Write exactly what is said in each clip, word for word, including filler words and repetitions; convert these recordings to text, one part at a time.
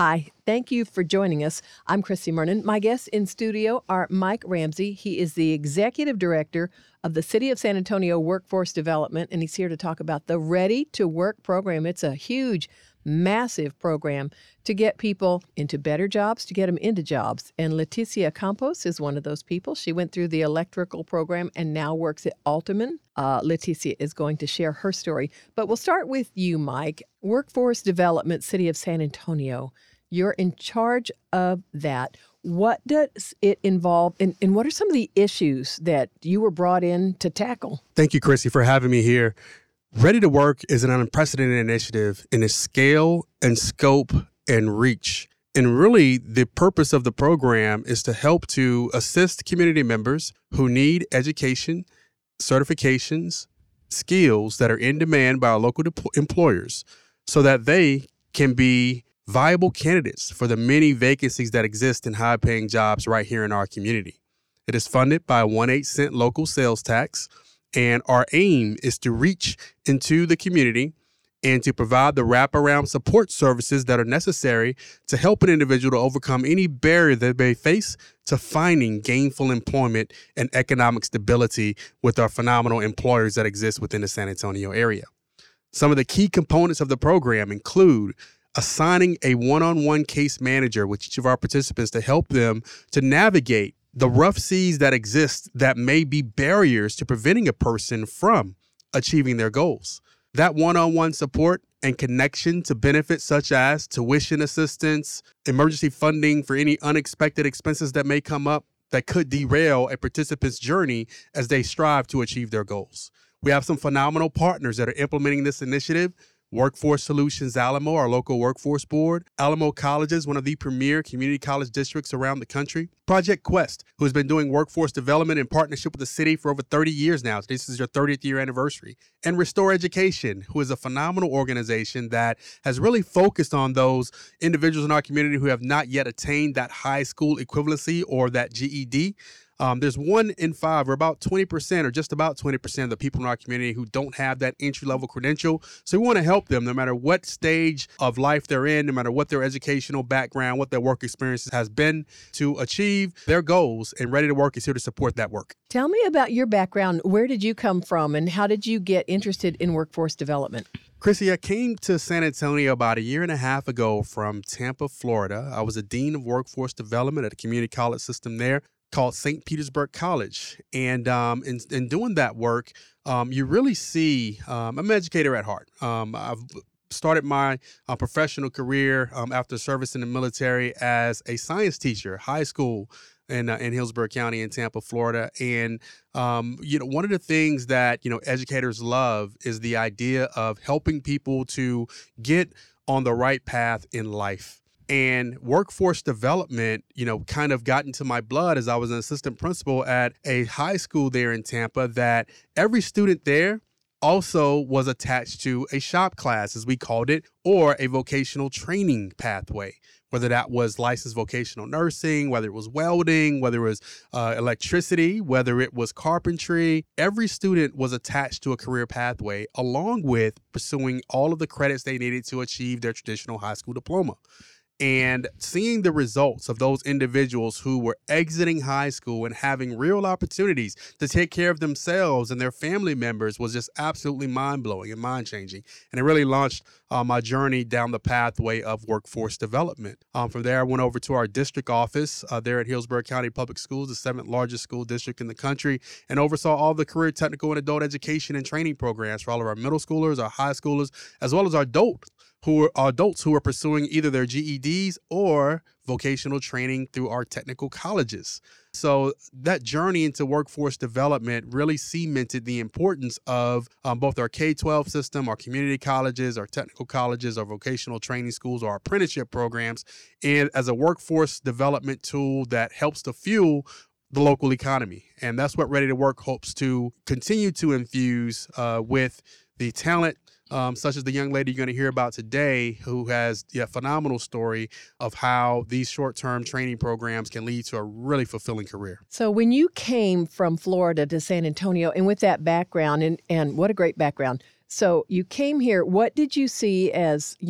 Hi, thank you for joining us. I'm Chrissy Mernon. My guests in studio are Mike Ramsey. He is the Executive Director of the City of San Antonio Workforce Development, and he's here to talk about the Ready to Work program. It's a huge, massive program to get people into better jobs, to get them into jobs. And Leticia Campos is one of those people. She went through the electrical program and now works at Altiman. Uh, Leticia is going to share her story. But we'll start with you, Mike. Workforce Development, City of San Antonio. You're in charge of that. What does it involve, and, and what are some of the issues that you were brought in to tackle? Thank you, Chrissy, for having me here. Ready to Work is an unprecedented initiative in its scale and scope and reach. And really, the purpose of the program is to help to assist community members who need education, certifications, skills that are in demand by our local de- employers so that they can be viable candidates for the many vacancies that exist in high-paying jobs right here in our community. It is funded by a one eight cent local sales tax, and our aim is to reach into the community and to provide the wraparound support services that are necessary to help an individual to overcome any barrier that they face to finding gainful employment and economic stability with our phenomenal employers that exist within the San Antonio area. Some of the key components of the program include assigning a one-on-one case manager with each of our participants to help them to navigate the rough seas that exist that may be barriers to preventing a person from achieving their goals. That one-on-one support and connection to benefits such as tuition assistance, emergency funding for any unexpected expenses that may come up that could derail a participant's journey as they strive to achieve their goals. We have some phenomenal partners that are implementing this initiative. Workforce Solutions Alamo, our local workforce board. Alamo Colleges, one of the premier community college districts around the country. Project Quest, who has been doing workforce development in partnership with the city for over thirty years now. This is your thirtieth year anniversary. And Restore Education, who is a phenomenal organization that has really focused on those individuals in our community who have not yet attained that high school equivalency or that G E D. Um, there's one in five, or about twenty percent, or just about twenty percent of the people in our community who don't have that entry-level credential. So we want to help them no matter what stage of life they're in, no matter what their educational background, what their work experience has been to achieve their goals. And Ready to Work is here to support that work. Tell me about your background. Where did you come from, and how did you get interested in workforce development? Chrissy, I came to San Antonio about a year and a half ago from Tampa, Florida. I was a dean of workforce development at a community college system there called Saint Petersburg College. And um, in, in doing that work, um, you really see, um, I'm an educator at heart. Um, I've started my uh, professional career um, after service in the military as a science teacher, high school in, uh, in Hillsborough County in Tampa, Florida. And, um, you know, one of the things that, you know, educators love is the idea of helping people to get on the right path in life. And workforce development, you know, kind of got into my blood as I was an assistant principal at a high school there in Tampa, that every student there also was attached to a shop class, as we called it, or a vocational training pathway, whether that was licensed vocational nursing, whether it was welding, whether it was uh, electricity, whether it was carpentry. Every student was attached to a career pathway, along with pursuing all of the credits they needed to achieve their traditional high school diploma. And seeing the results of those individuals who were exiting high school and having real opportunities to take care of themselves and their family members was just absolutely mind-blowing and mind-changing. And it really launched uh, my journey down the pathway of workforce development. Um, from there, I went over to our district office uh, there at Hillsborough County Public Schools, the seventh largest school district in the country, and oversaw all the career, technical, and adult education and training programs for all of our middle schoolers, our high schoolers, as well as our adult who are adults who are pursuing either their G E Ds or vocational training through our technical colleges. So that journey into workforce development really cemented the importance of um, both our K twelve system, our community colleges, our technical colleges, our vocational training schools, our apprenticeship programs, and as a workforce development tool that helps to fuel the local economy. And that's what Ready to Work hopes to continue to infuse uh, with the talent, Um, such as the young lady you're going to hear about today, who has a phenomenal story of how these short-term training programs can lead to a really fulfilling career. So when you came from Florida to San Antonio, and with that background, and, and what a great background. So you came here, what did you see as, you know,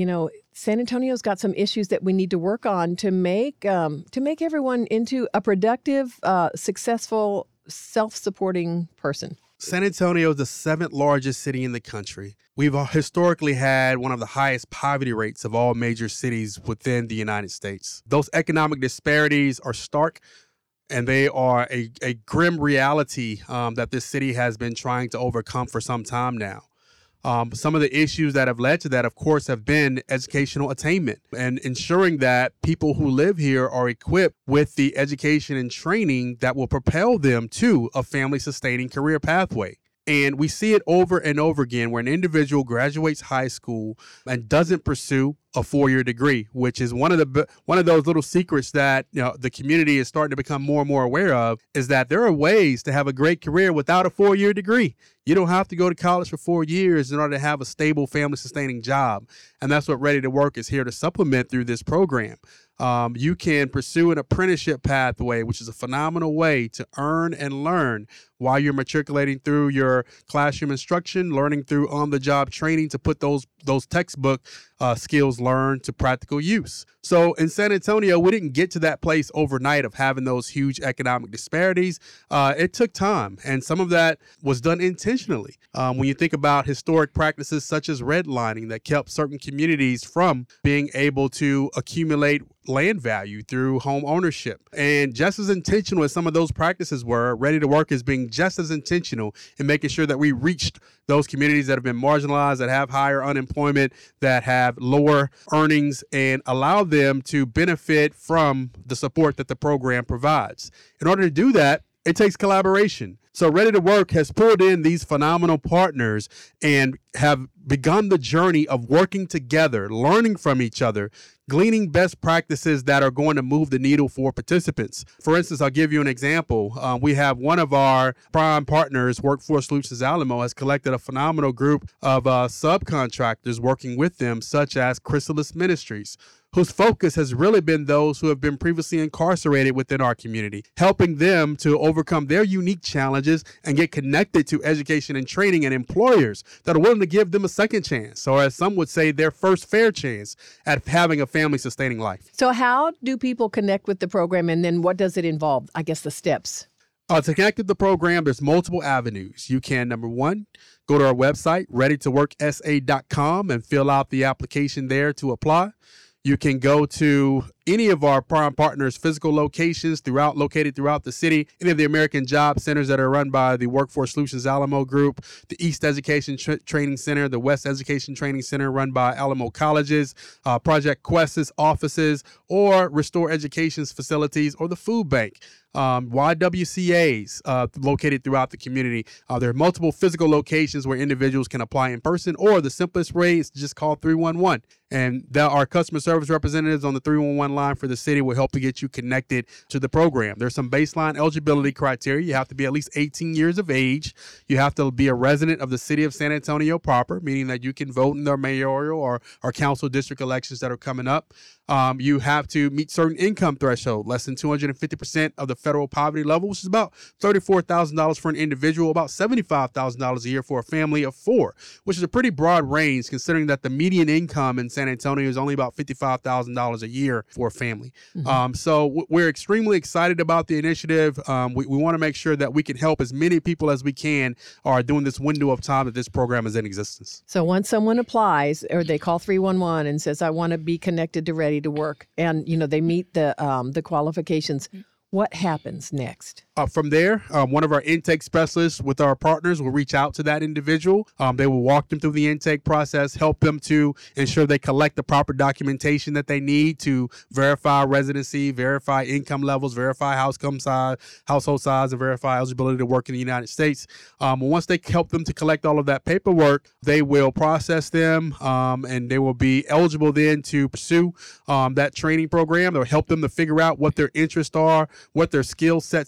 San Antonio's got some issues that we need to work on to make um, to make everyone into a productive, uh, successful, self-supporting person. San Antonio is the seventh largest city in the country. We've historically had one of the highest poverty rates of all major cities within the United States. Those economic disparities are stark, and they are a, a grim reality um, that this city has been trying to overcome for some time now. Um, some of the issues that have led to that, of course, have been educational attainment and ensuring that people who live here are equipped with the education and training that will propel them to a family-sustaining career pathway. And we see it over and over again where an individual graduates high school and doesn't pursue a four-year degree, which is one of the one of those little secrets that, you know, the community is starting to become more and more aware of, is that there are ways to have a great career without a four-year degree. You don't have to go to college for four years in order to have a stable family-sustaining job. And that's what Ready to Work is here to supplement through this program. Um, you can pursue an apprenticeship pathway, which is a phenomenal way to earn and learn while you're matriculating through your classroom instruction, learning through on-the-job training to put those those textbook uh, skills learned to practical use. So in San Antonio, we didn't get to that place overnight of having those huge economic disparities. Uh, it took time, and some of that was done intentionally. Um, when you think about historic practices such as redlining that kept certain communities from being able to accumulate land value through home ownership. And just as intentional as some of those practices were, Ready to Work is being just as intentional in making sure that we reached those communities that have been marginalized, that have higher unemployment, that have lower earnings, and allow them to benefit from the support that the program provides. In order to do that, it takes collaboration. So Ready to Work has pulled in these phenomenal partners and have begun the journey of working together, learning from each other, gleaning best practices that are going to move the needle for participants. For instance, I'll give you an example. Um, we have one of our prime partners, Workforce Solutions Alamo, has collected a phenomenal group of uh, subcontractors working with them, such as Chrysalis Ministries, whose focus has really been those who have been previously incarcerated within our community, helping them to overcome their unique challenges and get connected to education and training and employers that are willing to give them a second chance, or as some would say, their first fair chance at having a family-sustaining life. So how do people connect with the program, and then what does it involve? I guess the steps. Uh, to connect with the program, there's multiple avenues. You can, number one, go to our website, ready to work s a dot com, and fill out the application there to apply. You can go to any of our prime partners' physical locations throughout, located throughout the city, any of the American Job Centers that are run by the Workforce Solutions Alamo Group, the East Education Tra- Training Center, the West Education Training Center run by Alamo Colleges, uh, Project Quest's offices, or Restore Education's facilities, or the Food Bank. Um, Y W C As uh, located throughout the community. Uh, there are multiple physical locations where individuals can apply in person, or the simplest way is to just call three one one. And the, our customer service representatives on the three one one line for the city will help to get you connected to the program. There's some baseline eligibility criteria. You have to be at least eighteen years of age. You have to be a resident of the city of San Antonio proper, meaning that you can vote in their mayoral or, or council district elections that are coming up. Um, you have to meet certain income threshold, less than two hundred fifty percent of the federal poverty level, which is about thirty-four thousand dollars for an individual, about seventy-five thousand dollars a year for a family of four, which is a pretty broad range considering that the median income in San Antonio is only about fifty-five thousand dollars a year for a family. Mm-hmm. Um, so w- we're extremely excited about the initiative. Um, we, we want to make sure that we can help as many people as we can are during this window of time that this program is in existence. So once someone applies, or they call three one one and says, I want to be connected to Ready to Work, and you know they meet the um, the qualifications, what happens next? Uh, from there, um, one of our intake specialists with our partners will reach out to that individual. Um, they will walk them through the intake process, help them to ensure they collect the proper documentation that they need to verify residency, verify income levels, verify household size, household size, and verify eligibility to work in the United States. Um, once they help them to collect all of that paperwork, they will process them, um, and they will be eligible then to pursue um, that training program. They'll help them to figure out what their interests are, what their skill sets are,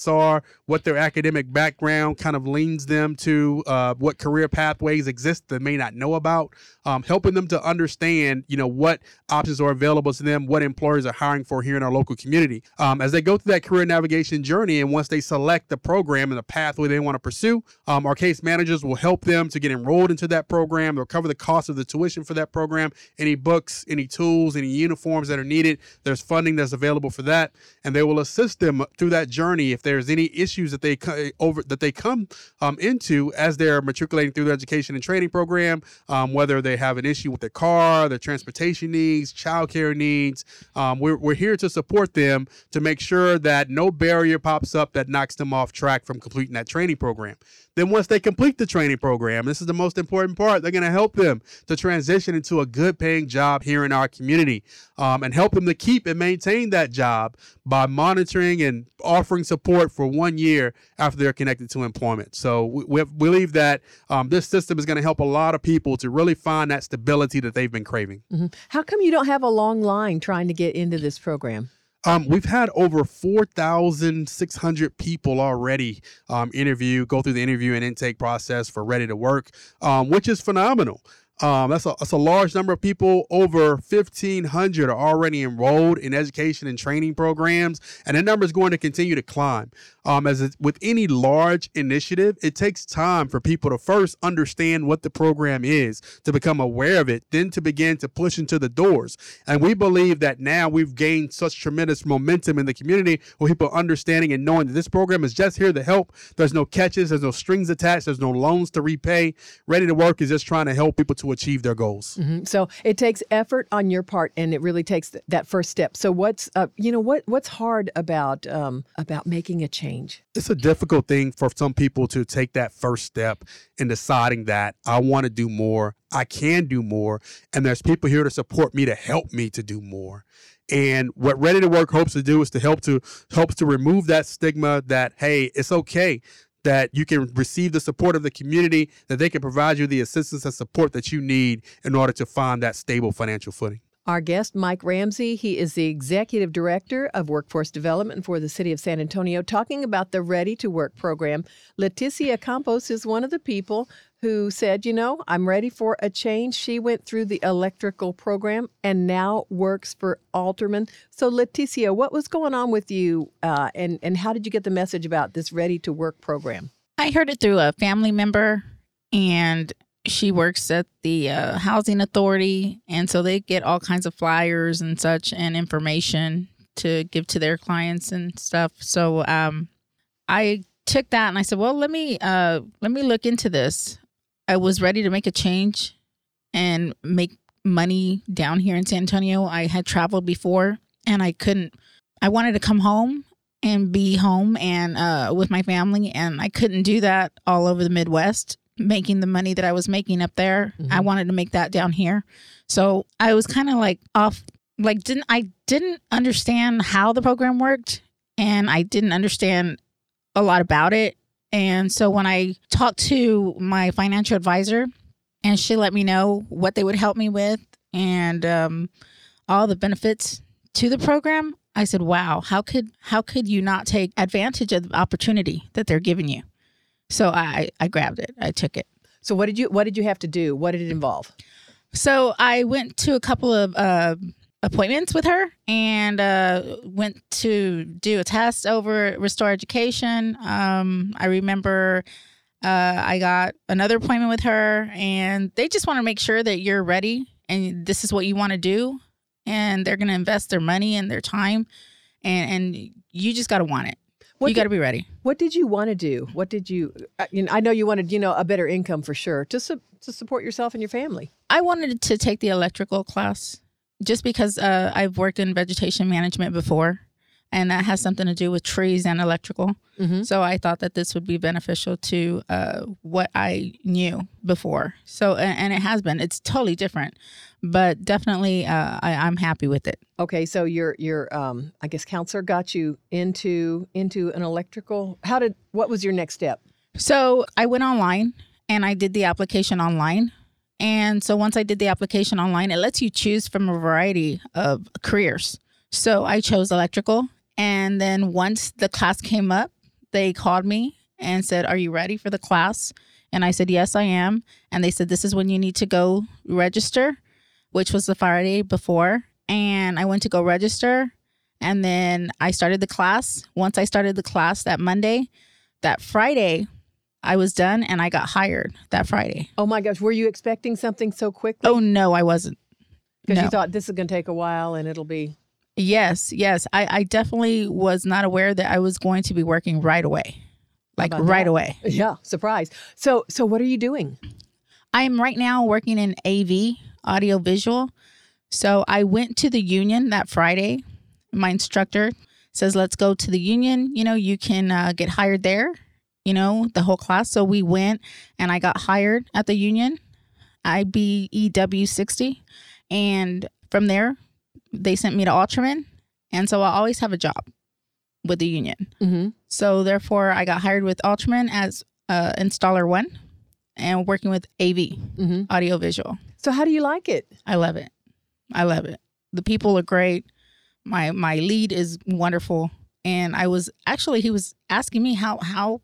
are, what their academic background kind of leans them to, uh, what career pathways exist that may not know about, um, helping them to understand, you know, what options are available to them, what employers are hiring for here in our local community. Um, as they go through that career navigation journey, and once they select the program and the pathway they want to pursue, um, our case managers will help them to get enrolled into that program. They'll cover the cost of the tuition for that program, any books, any tools, any uniforms that are needed. There's funding that's available for that, and they will assist them through that journey if there's any issues that they co- over that they come um, into as they're matriculating through their education and training program, um, whether they have an issue with their car, their transportation needs, childcare needs. Um, we're, we're here to support them to make sure that no barrier pops up that knocks them off track from completing that training program. Then once they complete the training program, this is the most important part, they're going to help them to transition into a good paying job here in our community, um, and help them to keep and maintain that job by monitoring and offering support for one year after they're connected to employment. So we, we believe that um, this system is going to help a lot of people to really find that stability that they've been craving. Mm-hmm. How come you don't have a long line trying to get into this program? Um, we've had over four thousand six hundred people already um, interview, go through the interview and intake process for Ready to Work, um, which is phenomenal. Um, that's a, that's a large number of people. Over fifteen hundred are already enrolled in education and training programs, and that number is going to continue to climb. Um, as it, with any large initiative, it takes time for people to first understand what the program is, to become aware of it, then to begin to push into the doors. And we believe that now we've gained such tremendous momentum in the community with people understanding and knowing that this program is just here to help. There's no catches, there's no strings attached, there's no loans to repay. Ready to Work is just trying to help people to achieve their goals. Mm-hmm. So it takes effort on your part, and it really takes th- that first step. So what's uh, you know what what's hard about um, about making a change? It's a difficult thing for some people to take that first step in deciding that I want to do more, I can do more, and there's people here to support me, to help me to do more. And what Ready to Work hopes to do is to help to helps to remove that stigma that, hey, it's okay, that you can receive the support of the community, that they can provide you the assistance and support that you need in order to find that stable financial footing. Our guest, Mike Ramsey, he is the Executive Director of Workforce Development for the City of San Antonio, talking about the Ready to Work program. Leticia Campos is one of the people who said, you know, I'm ready for a change. She went through the electrical program and now works for Alterman. So, Leticia, what was going on with you, uh, and, and how did you get the message about this Ready to Work program? I heard it through a family member, and she works at the uh, housing authority, and so they get all kinds of flyers and such and information to give to their clients and stuff. So um, I took that and I said, well, let me uh, let me look into this. I was ready to make a change and make money down here in San Antonio. I had traveled before, and I couldn't. I wanted to come home and be home and uh, with my family, and I couldn't do that all over the Midwest, making the money that I was making up there. Mm-hmm. I wanted to make that down here. So I was kind of like off, like didn't I didn't understand how the program worked, and I didn't understand a lot about it. And so when I talked to my financial advisor, and she let me know what they would help me with and um, all the benefits to the program, I said, wow, how could how could you not take advantage of the opportunity that they're giving you? So I, I grabbed it. I took it. So what did you what did you have to do? What did it involve? So I went to a couple of uh, appointments with her, and uh, went to do a test over at Restore Education. Um, I remember uh, I got another appointment with her, and they just want to make sure that you're ready and this is what you want to do. And they're going to invest their money and their time, and, and you just got to want it. What you got to be ready. What did you want to do? What did you, uh, you know, I know you wanted, you know, a better income for sure, to, su- to support yourself and your family. I wanted to take the electrical class just because uh, I've worked in vegetation management before, and that has something to do with trees and electrical. Mm-hmm. So I thought that this would be beneficial to uh, what I knew before. So, and, and it has been. It's totally different, but definitely uh, I, I'm happy with it. Okay, so your your um, I guess counselor got you into into an electrical. How did what was your next step? So I went online and I did the application online. And so once I did the application online, it lets you choose from a variety of careers. So I chose electrical. And then once the class came up, they called me and said, "Are you ready for the class?" And I said, "Yes, I am." And they said, "This is when you need to go register," which was the Friday before. And I went to go register. And then I started the class. Once I started the class that Monday, that Friday, I was done and I got hired that Friday. Oh my gosh. Were you expecting something so quickly? Oh, no, I wasn't. Because No. you thought this is going to take a while and it'll be. Yes, yes. I, I definitely was not aware that I was going to be working right away. Like about right that? away. Yeah. Surprise. So, so what are you doing? I'm right now working in A V, audio visual. So I went to the union that Friday. My instructor says, "Let's go to the union. You know, you can uh, get hired there, you know, the whole class." So we went and I got hired at the union, I B E W sixty. And from there, they sent me to Ultraman. And so I always have a job with the union. Mm-hmm. So therefore, I got hired with Ultraman as uh, installer one and working with A V, Mm-hmm. audio visual. So how do you like it? I love it. I love it. The people are great. My my lead is wonderful. And I was actually, he was asking me how how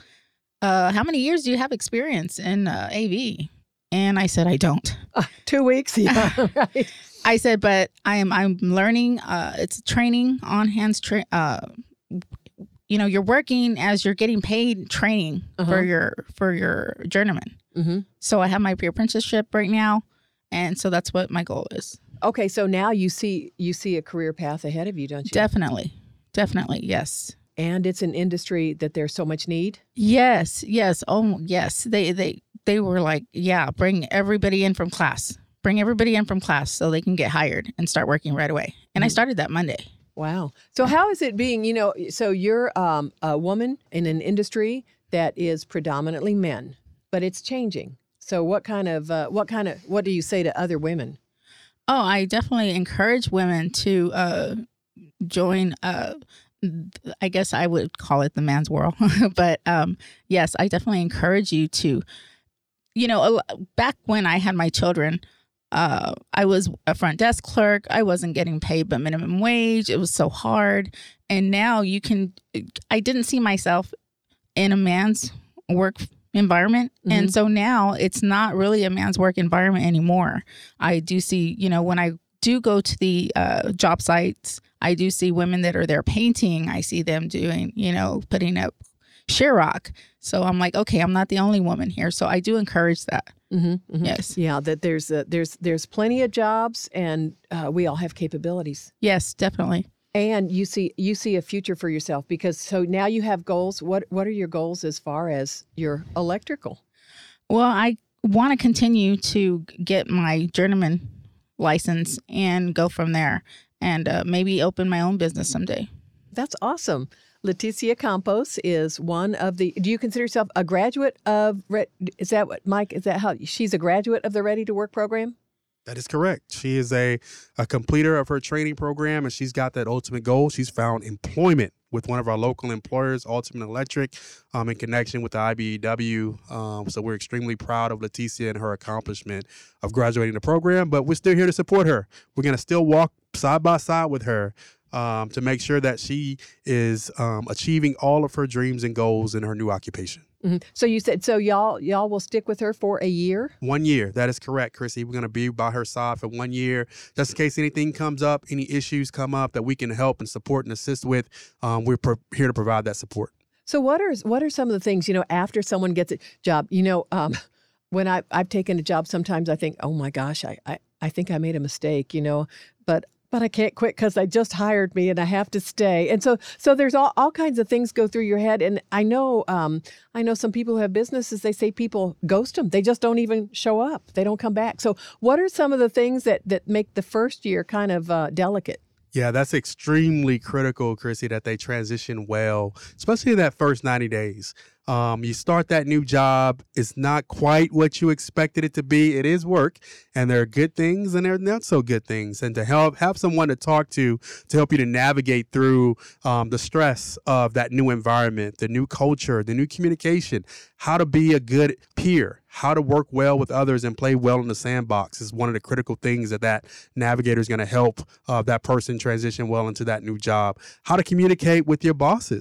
uh, how many years do you have experience in uh, A V? And I said, I don't. Uh, two weeks. Yeah. Right. I said, but I am I'm learning. Uh, it's training on hands. Tra- uh, you know, you're working as you're getting paid training Uh-huh. for your for your journeyman. Mm-hmm. So I have my pre-apprenticeship right now, and so that's what my goal is. Okay. So now you see you see a career path ahead of you, don't you? Definitely, definitely, yes, And it's an industry that there's so much need. yes, yes. Oh, yes. They they they were like, yeah, bring everybody in from class. Bring everybody in from class so they can get hired and start working right away. And I Mhm. started that Monday. Wow. So how is it being, you know, so you're um, a woman in an industry that is predominantly men, but it's changing. So what kind of, uh, what kind of, what do you say to other women? Oh, I definitely encourage women to uh, join. Uh, I guess I would call it the man's world, but um, yes, I definitely encourage you to. You know, a lo- back when I had my children, uh, I was a front desk clerk. I wasn't getting paid but minimum wage. It was so hard, and now you can. I didn't see myself in a man's work environment. And Mhm. so now it's not really a man's work environment anymore. I do see, you know, when I do go to the uh, job sites, I do see women that are there painting. I see them doing, you know, putting up sheetrock. So I'm like, okay, I'm not the only woman here. So I do encourage that. Mm-hmm, Yes. Yeah, that there's a, there's there's plenty of jobs, and uh, we all have capabilities. Yes, definitely. And you see you see a future for yourself, because so now you have goals. What what are your goals as far as your electrical? Well, I want to continue to get my journeyman license and go from there, and uh, maybe open my own business someday. That's awesome. Leticia Campos is one of the. Do you consider yourself a graduate of? Re- Is that what Mike? Is that how she's a graduate of the Ready to Work program? That is correct. She is a, a completer of her training program, and she's got that ultimate goal. She's found employment with one of our local employers, Ultimate Electric, um, in connection with the I B E W. Um, so we're extremely proud of Leticia and her accomplishment of graduating the program, but we're still here to support her. We're going to still walk side by side with her um, to make sure that she is um, achieving all of her dreams and goals in her new occupation. Mm-hmm. So you said so y'all y'all will stick with her for a year. One year. That is correct, Chrissy. We're going to be by her side for one year, just in case anything comes up, any issues come up that we can help and support and assist with. Um, we're pro- here to provide that support. So what are what are some of the things, you know, after someone gets a job? You know, um, when I I've taken a job, sometimes I think, oh my gosh, I I, I think I made a mistake, you know, but. But I can't quit because they just hired me and I have to stay. And so, so there's all, all kinds of things go through your head. And I know, um, I know some people who have businesses. They say people ghost them. They just don't even show up. They don't come back. So, what are some of the things that that make the first year kind of uh, delicate? Yeah, that's extremely critical, Chrissy, that they transition well, especially in that first ninety days. Um, you start that new job. It's not quite what you expected it to be. It is work, and there are good things and there are not so good things. And to help have someone to talk to to help you to navigate through um, the stress of that new environment, the new culture, the new communication, how to be a good peer, how to work well with others and play well in the sandbox is one of the critical things that that navigator is going to help uh, that person transition well into that new job. How to communicate with your bosses,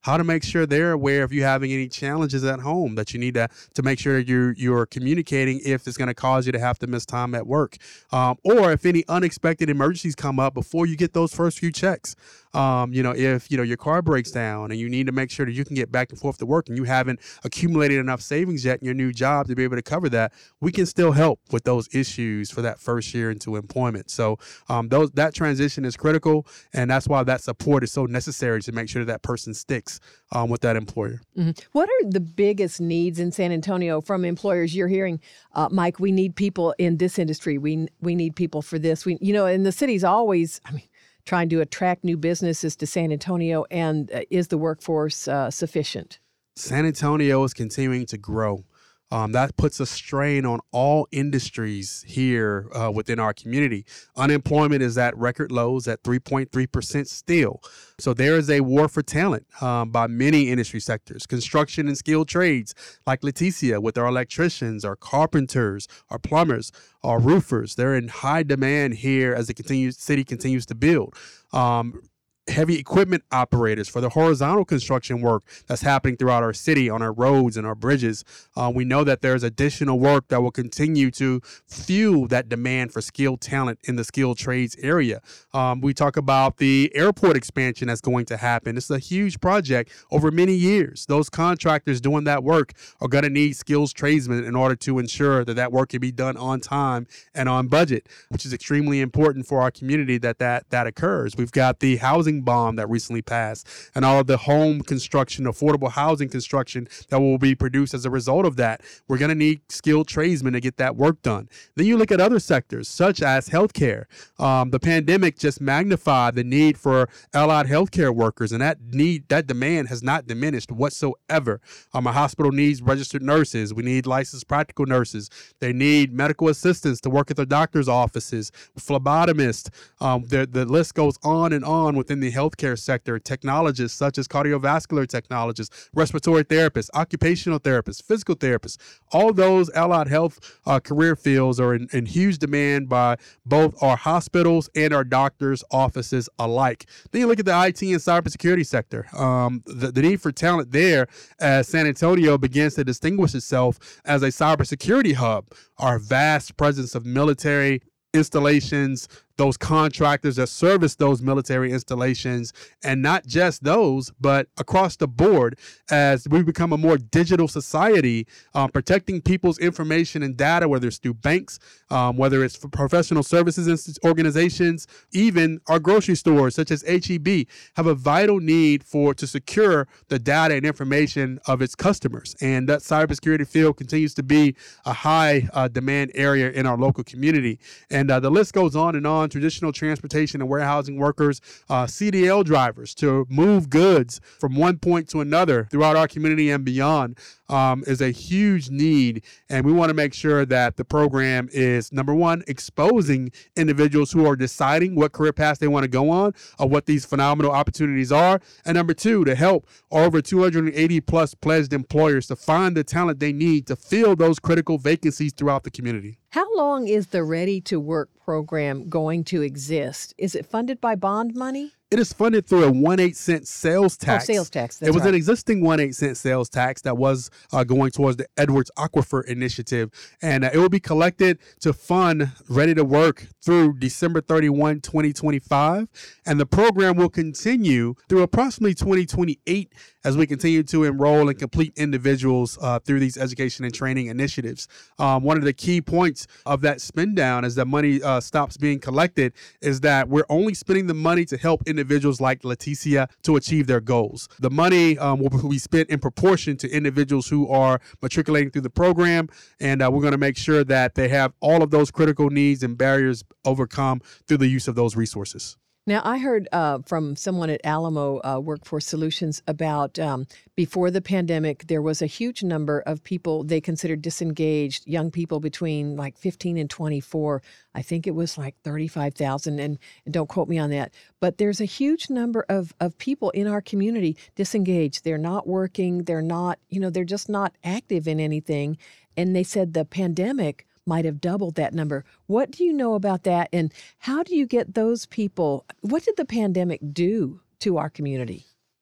how to make sure they're aware if you're having any challenges at home that you need to, to make sure you're, you're communicating if it's going to cause you to have to miss time at work. Um, or if any unexpected emergencies come up before you get those first few checks. Um, you know, if, you know, your car breaks down and you need to make sure that you can get back and forth to work and you haven't accumulated enough savings yet in your new job to be able to cover that, we can still help with those issues for that first year into employment. So um, those that transition is critical, and that's why that support is so necessary to make sure that, that person sticks um, with that employer. Mm-hmm. What are the biggest needs in San Antonio from employers? You're hearing, uh, Mike, we need people in this industry. We we need people for this. We, you know, and the city's always, I mean, trying to attract new businesses to San Antonio, and uh, is the workforce uh, sufficient? San Antonio is continuing to grow. Um, that puts a strain on all industries here uh, within our community. Unemployment is at record lows at three point three percent still. So there is a war for talent um, by many industry sectors. Construction and skilled trades like Leticia with our electricians, our carpenters, our plumbers, our roofers. They're in high demand here as the continues, city continues to build. Um, heavy equipment operators for the horizontal construction work that's happening throughout our city on our roads and our bridges. Uh, we know that there's additional work that will continue to fuel that demand for skilled talent in the skilled trades area. Um, we talk about the airport expansion that's going to happen. This is a huge project over many years. Those contractors doing that work are going to need skilled tradesmen in order to ensure that that work can be done on time and on budget, which is extremely important for our community that that, that occurs. We've got the housing bomb that recently passed and all of the home construction, affordable housing construction that will be produced as a result of that. We're going to need skilled tradesmen to get that work done. Then you look at other sectors such as healthcare. Um, the pandemic just magnified the need for allied healthcare workers, and that need, that demand has not diminished whatsoever. Um, a hospital needs registered nurses. We need licensed practical nurses. They need medical assistants to work at their doctor's offices, phlebotomists. Um, the, the list goes on and on within the healthcare sector. Technologists such as cardiovascular technologists, respiratory therapists, occupational therapists, physical therapists. All those allied health uh, career fields are in, in huge demand by both our hospitals and our doctors' offices alike. Then you look at the I T and cybersecurity sector. Um, the, the need for talent there as San Antonio begins to distinguish itself as a cybersecurity hub. Our vast presence of military installations, those contractors that service those military installations, and not just those, but across the board as we become a more digital society, um, protecting people's information and data, whether it's through banks, um, whether it's for professional services organizations, even our grocery stores such as H E B have a vital need for to secure the data and information of its customers. And that cybersecurity field continues to be a high uh, demand area in our local community. And uh, the list goes on and on. Traditional transportation and warehousing workers, uh, C D L drivers to move goods from one point to another throughout our community and beyond um, is a huge need. And we want to make sure that the program is, number one, exposing individuals who are deciding what career paths they want to go on or what these phenomenal opportunities are. And number two, to help over two hundred eighty plus pledged employers to find the talent they need to fill those critical vacancies throughout the community. How long is the Ready to Work program going to exist? Is it funded by bond money? It is funded through a one eight cent sales tax. Oh, sales tax. That's it was right. an existing one eight cent sales tax that was uh, going towards the Edwards Aquifer Initiative, and uh, it will be collected to fund Ready to Work through December thirty-first, twenty twenty-five, and the program will continue through approximately twenty twenty-eight as we continue to enroll and complete individuals uh, through these education and training initiatives. Um, one of the key points of that spend down as that money uh, stops being collected is that we're only spending the money to help individuals like Leticia to achieve their goals. The money um, will be spent in proportion to individuals who are matriculating through the program, and uh, we're going to make sure that they have all of those critical needs and barriers overcome through the use of those resources. Now, I heard uh, from someone at Alamo uh, Workforce Solutions about um, before the pandemic, there was a huge number of people they considered disengaged, young people between like fifteen and twenty-four. I think it was like thirty-five thousand, and, and don't quote me on that. But there's a huge number of, of people in our community disengaged. They're not working. They're not, you know, they're just not active in anything. And they said the pandemic might have doubled that number. What do you know about that? And how do you get those people? What did the pandemic do to our community?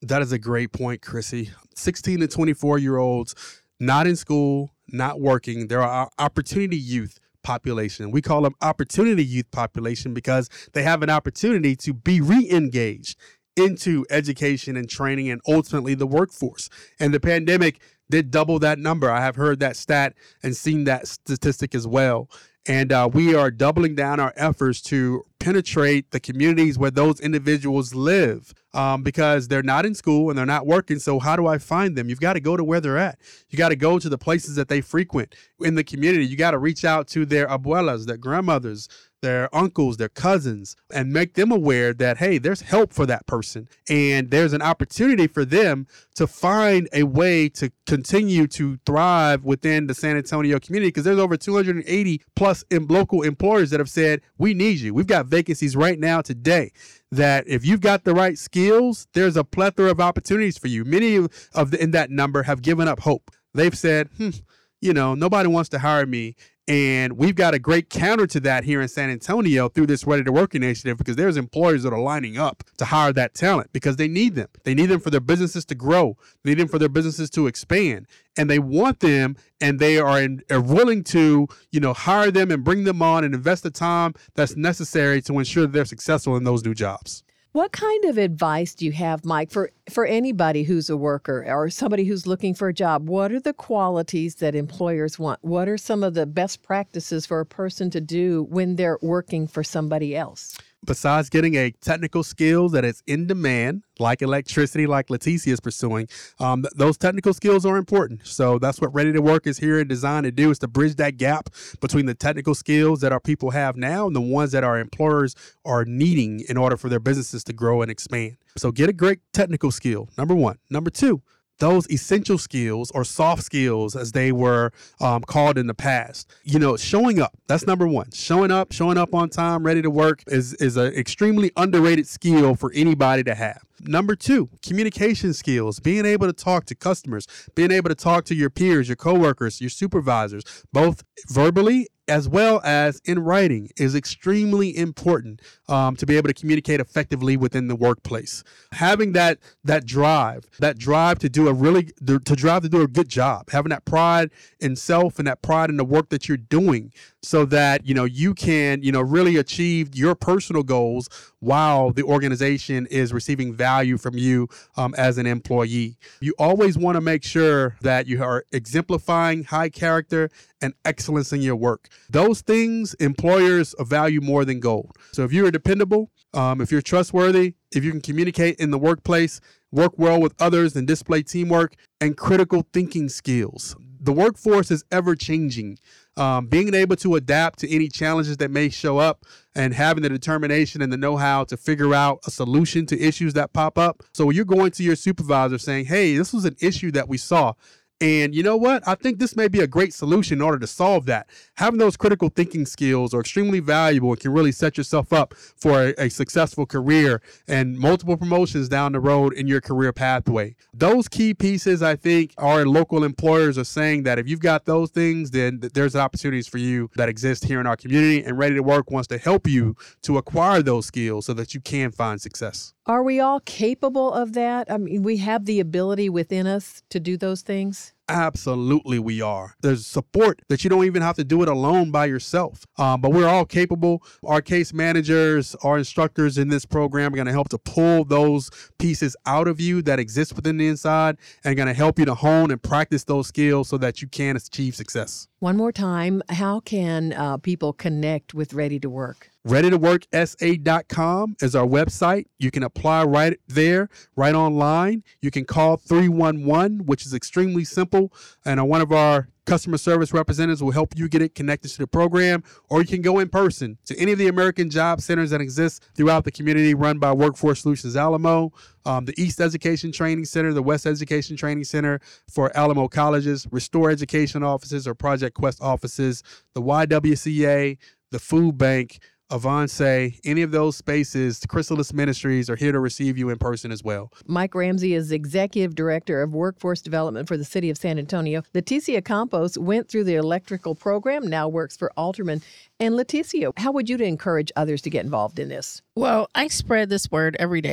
That is a great point, Chrissy. sixteen to twenty-four year olds, not in school, not working. There are opportunity youth population. We call them opportunity youth population because they have an opportunity to be re-engaged into education and training and ultimately the workforce. And the pandemic did double that number. I have heard that stat and seen that statistic as well. And uh, we are doubling down our efforts to penetrate the communities where those individuals live um, because they're not in school and they're not working. So how do I find them? You've got to go to where they're at. You got to go to the places that they frequent in the community. You got to reach out to their abuelas, their grandmothers, their uncles, their cousins, and make them aware that, hey, there's help for that person. And there's an opportunity for them to find a way to continue to thrive within the San Antonio community because there's over two hundred eighty plus in local employers that have said, we need you. We've got vacancies right now today that if you've got the right skills, there's a plethora of opportunities for you. Many of the, in that number have given up hope. They've said, hmm, you know, nobody wants to hire me. And we've got a great counter to that here in San Antonio through this Ready to Work initiative because there's employers that are lining up to hire that talent because they need them. They need them for their businesses to grow. They need them for their businesses to expand. And they want them and they are, in, are willing to, you know, hire them and bring them on and invest the time that's necessary to ensure that they're successful in those new jobs. What kind of advice do you have, Mike, for, for anybody who's a worker or somebody who's looking for a job? What are the qualities that employers want? What are some of the best practices for a person to do when they're working for somebody else? Besides getting a technical skill that is in demand, like electricity, like Leticia is pursuing, um, th- those technical skills are important. So that's what Ready to Work is here and designed to do, is to bridge that gap between the technical skills that our people have now and the ones that our employers are needing in order for their businesses to grow and expand. So get a great technical skill, number one. Number two, those essential skills or soft skills as they were um, called in the past, you know, showing up. That's number one. Showing up, showing up on time, ready to work is, is an extremely underrated skill for anybody to have. Number two, communication skills, being able to talk to customers, being able to talk to your peers, your coworkers, your supervisors, both verbally as well as in writing is extremely important um, to be able to communicate effectively within the workplace. Having that that drive, that drive to do a really, to drive to do a good job, having that pride in self and that pride in the work that you're doing so that, you know, you can, you know, really achieve your personal goals while the organization is receiving value from you um, as an employee. You always want to make sure that you are exemplifying high character and excellence in your work. Those things employers value more than gold. So if you're dependable, um, if you're trustworthy, if you can communicate in the workplace, work well with others and display teamwork and critical thinking skills. The workforce is ever changing. Um, being able to adapt to any challenges that may show up and having the determination and the know-how to figure out a solution to issues that pop up. So when you're going to your supervisor saying, hey, this was an issue that we saw, and you know what? I think this may be a great solution in order to solve that. Having those critical thinking skills are extremely valuable and can really set yourself up for a, a successful career and multiple promotions down the road in your career pathway. Those key pieces, I think, our local employers are saying that if you've got those things, then th- there's opportunities for you that exist here in our community, and Ready to Work wants to help you to acquire those skills so that you can find success. Are we all capable of that? I mean, we have the ability within us to do those things? Absolutely, we are. There's support that you don't even have to do it alone by yourself. Um, but we're all capable. Our case managers, our instructors in this program are going to help to pull those pieces out of you that exist within the inside and going to help you to hone and practice those skills so that you can achieve success. One more time, how can uh, people connect with Ready to Work? ready to work s a dot com is our website. You can apply right there, right online. You can call three one one, which is extremely simple, and uh, one of our customer service representatives will help you get it connected to the program, or you can go in person to any of the American job centers that exist throughout the community run by Workforce Solutions Alamo, um, the East Education Training Center, the West Education Training Center for Alamo colleges, Restore Education offices or Project Quest offices, the Y W C A, the Food Bank, Avance, any of those spaces, Chrysalis Ministries are here to receive you in person as well. Mike Ramsey is Executive Director of Workforce Development for the City of San Antonio. Leticia Campos went through the electrical program, now works for Alterman. And Leticia, how would you to encourage others to get involved in this? Well, I spread this word every day.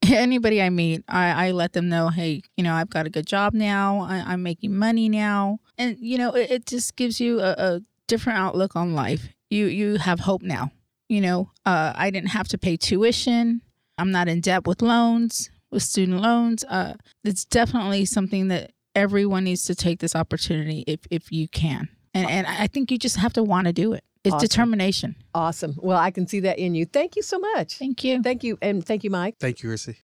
anybody I meet, I, I let them know, hey, you know, I've got a good job now. I, I'm making money now. And, you know, it, it just gives you a, a different outlook on life. You you have hope now. You know, uh, I didn't have to pay tuition. I'm not in debt with loans, with student loans. Uh, it's definitely something that everyone needs to take this opportunity if, if you can. And, and I think you just have to want to do it. It's Awesome. determination. Awesome. Well, I can see that in you. Thank you so much. Thank you. Thank you. And thank you, Mike. Thank you, Chrissy.